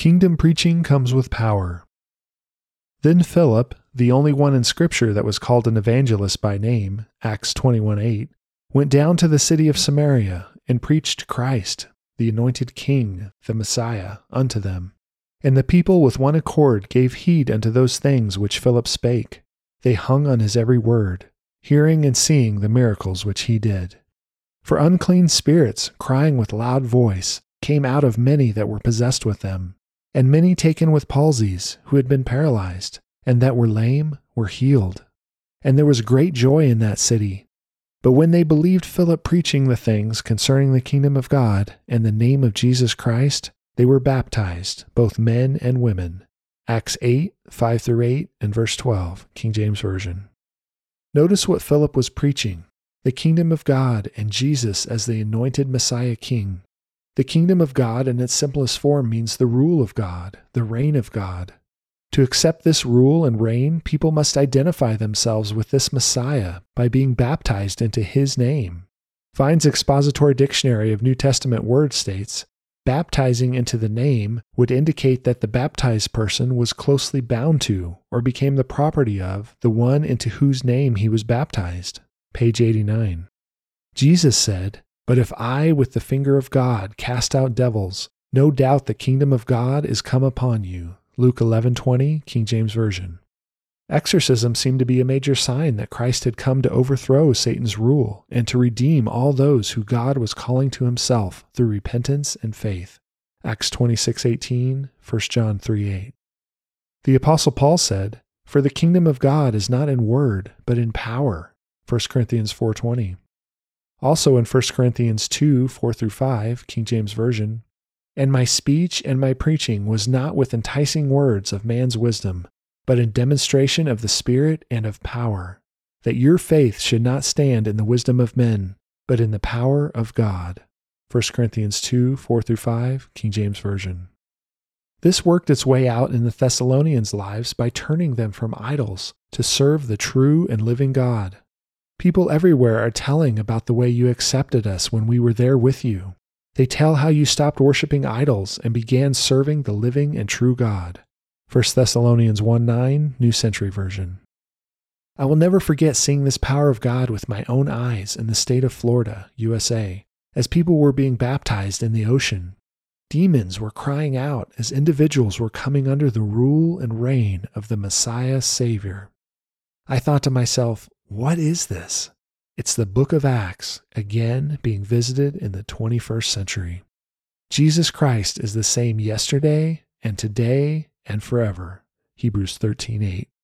Kingdom preaching comes with power. Then Philip, the only one in Scripture that was called an evangelist by name, Acts 21:8, went down to the city of Samaria and preached Christ, the anointed King, the Messiah, unto them. And the people with one accord gave heed unto those things which Philip spake. They hung on his every word, hearing and seeing the miracles which he did. For unclean spirits, crying with loud voice, came out of many that were possessed with them, and many taken with palsies, who had been paralyzed, and that were lame, were healed. And there was great joy in that city. But when they believed Philip preaching the things concerning the kingdom of God and the name of Jesus Christ, they were baptized, both men and women. Acts 8:5-8, and verse 12, King James Version. Notice what Philip was preaching: the kingdom of God and Jesus as the anointed Messiah King. The kingdom of God in its simplest form means the rule of God, the reign of God. To accept this rule and reign, people must identify themselves with this Messiah by being baptized into his name. Vine's Expository Dictionary of New Testament Words states, baptizing into the name would indicate that the baptized person was closely bound to or became the property of the one into whose name he was baptized. Page 89. Jesus said, "But if I with the finger of God cast out devils, no doubt the kingdom of God is come upon you." Luke 11:20, King James Version. Exorcism seemed to be a major sign that Christ had come to overthrow Satan's rule and to redeem all those who God was calling to himself through repentance and faith. Acts 26:18, 1 John 3:8. The Apostle Paul said, "For the kingdom of God is not in word, but in power." 1 Corinthians 4:20. Also in 1 Corinthians 2:4-5, King James Version, "And my speech and my preaching was not with enticing words of man's wisdom, but in demonstration of the Spirit and of power, that your faith should not stand in the wisdom of men, but in the power of God." 1 Corinthians 2:4-5, King James Version. This worked its way out in the Thessalonians' lives by turning them from idols to serve the true and living God. People everywhere are telling about the way you accepted us when we were there with you. They tell how you stopped worshiping idols and began serving the living and true God. 1 Thessalonians 1:9, New Century Version. I will never forget seeing this power of God with my own eyes in the state of Florida, USA, as people were being baptized in the ocean. Demons were crying out as individuals were coming under the rule and reign of the Messiah Savior. I thought to myself, what is this? It's the book of Acts, again being visited in the 21st century. Jesus Christ is the same yesterday and today and forever. Hebrews 13:8.